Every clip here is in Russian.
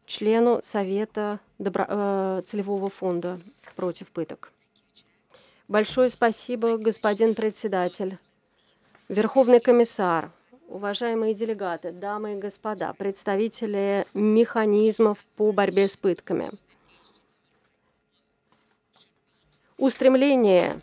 члену Совета Целевого фонда против пыток. Большое спасибо, господин председатель, Верховный комиссар, уважаемые делегаты, дамы и господа, представители механизмов по борьбе с пытками. Устремление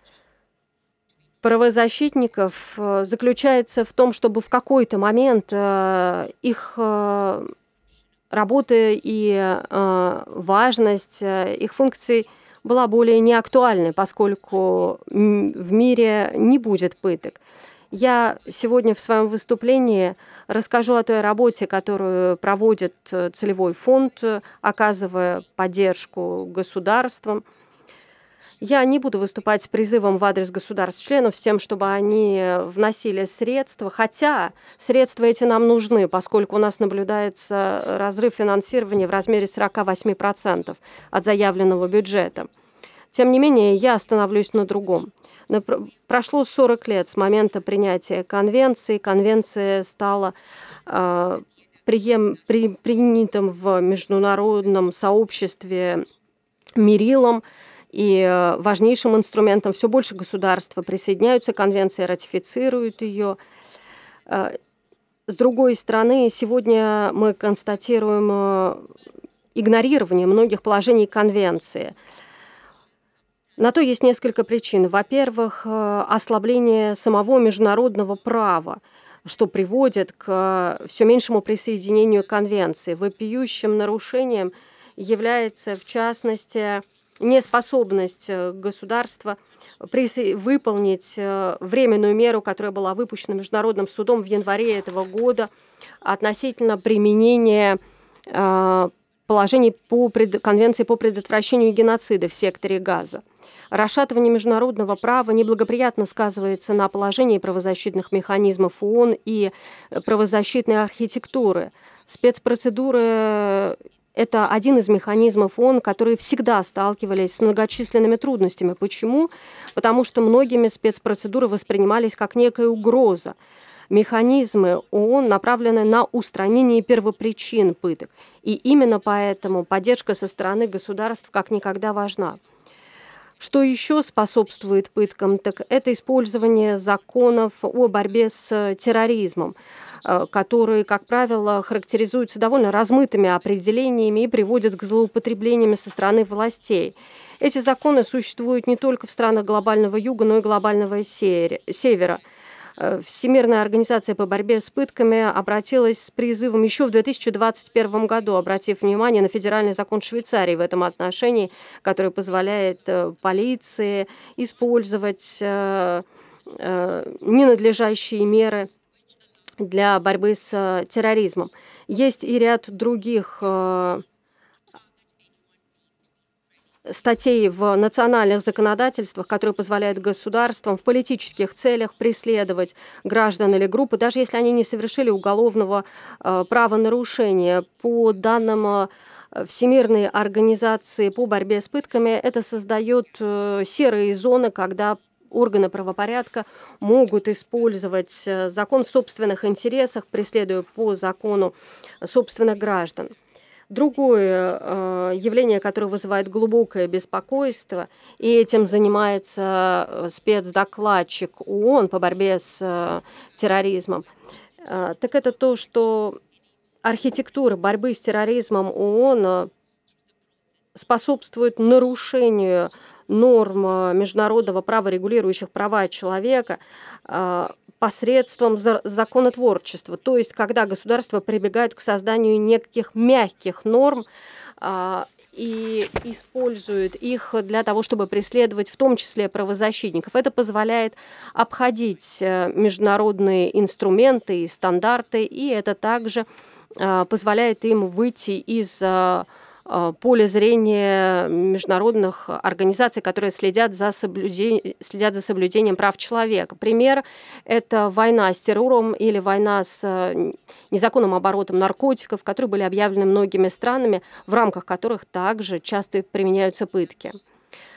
правозащитников заключается в том, чтобы в какой-то момент их работа и важность их функций была более неактуальной, поскольку в мире не будет пыток. Я сегодня в своем выступлении расскажу о той работе, которую проводит целевой фонд, оказывая поддержку государствам. Я не буду выступать с призывом в адрес государств-членов с тем, чтобы они вносили средства, хотя средства эти нам нужны, поскольку у нас наблюдается разрыв финансирования в размере 48% от заявленного бюджета. Тем не менее, я остановлюсь на другом. Прошло 40 лет с момента принятия конвенции. Конвенция стала принятым в международном сообществе мерилом и важнейшим инструментом. Все больше государств присоединяются к конвенции, ратифицируют ее. С другой стороны, сегодня мы констатируем игнорирование многих положений конвенции. На то есть несколько причин. Во-первых, ослабление самого международного права, что приводит к все меньшему присоединению к конвенции. Вопиющим нарушением является, в частности, неспособность государства выполнить временную меру, которая была выпущена Международным судом в январе этого года относительно применения положений по Конвенции по предотвращению геноцида в секторе Газа. Расшатывание международного права неблагоприятно сказывается на положении правозащитных механизмов ООН и правозащитной архитектуры. Спецпроцедуры – это один из механизмов ООН, которые всегда сталкивались с многочисленными трудностями. Почему? Потому что многими спецпроцедуры воспринимались как некая угроза. Механизмы ООН направлены на устранение первопричин пыток. И именно поэтому поддержка со стороны государств как никогда важна. Что еще способствует пыткам, так это использование законов о борьбе с терроризмом, которые, как правило, характеризуются довольно размытыми определениями и приводят к злоупотреблениям со стороны властей. Эти законы существуют не только в странах глобального юга, но и глобального севера. Всемирная организация по борьбе с пытками обратилась с призывом еще в 2021 году, обратив внимание на федеральный закон Швейцарии в этом отношении, который позволяет полиции использовать ненадлежащие меры для борьбы с терроризмом. Есть и ряд других статей в национальных законодательствах, которые позволяют государствам в политических целях преследовать граждан или группы, даже если они не совершили уголовного правонарушения. По данным Всемирной организации по борьбе с пытками, это создает серые зоны, когда органы правопорядка могут использовать закон в собственных интересах, преследуя по закону собственных граждан. Другое явление, которое вызывает глубокое беспокойство, и этим занимается спецдокладчик ООН по борьбе с терроризмом, так это то, что архитектура борьбы с терроризмом ООН способствует нарушению норм международного права, регулирующих права человека, посредством законотворчества. То есть, когда государства прибегают к созданию неких мягких норм и используют их для того, чтобы преследовать в том числе правозащитников. Это позволяет обходить международные инструменты и стандарты, и это также позволяет им выйти из поля зрения международных организаций, которые следят за соблюдением прав человека. Пример – это война с террором или война с незаконным оборотом наркотиков, которые были объявлены многими странами, в рамках которых также часто применяются пытки.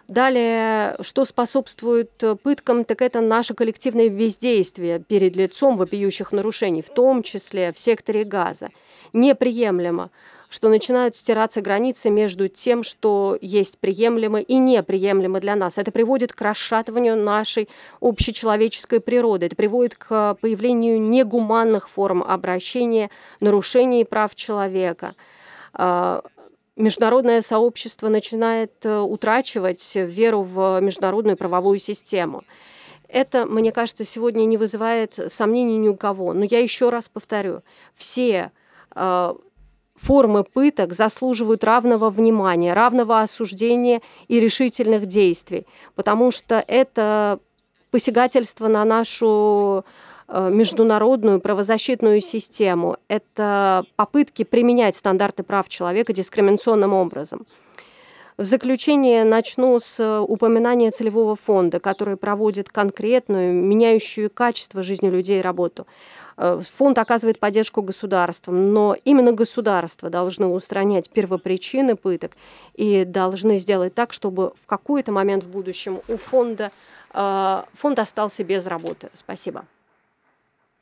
Далее, что способствует пыткам, так это наше коллективное бездействие перед лицом вопиющих нарушений, в том числе в секторе Газа. Неприемлемо, что начинают стираться границы между тем, что есть приемлемо и неприемлемо для нас. Это приводит к расшатыванию нашей общечеловеческой природы. Это приводит к появлению негуманных форм обращения, нарушений прав человека. А, Международное сообщество начинает утрачивать веру в международную правовую систему. Это, мне кажется, сегодня не вызывает сомнений ни у кого. Но я еще раз повторю, все а, формы пыток заслуживают равного внимания, равного осуждения и решительных действий, потому что это посягательство на нашу международную правозащитную систему. Это попытки применять стандарты прав человека дискриминационным образом. В заключение начну с упоминания целевого фонда, который проводит конкретную, меняющую качество жизни людей работу. Фонд оказывает поддержку государствам, но именно государства должны устранять первопричины пыток и должны сделать так, чтобы в какой-то момент в будущем у фонда фонд остался без работы. Спасибо.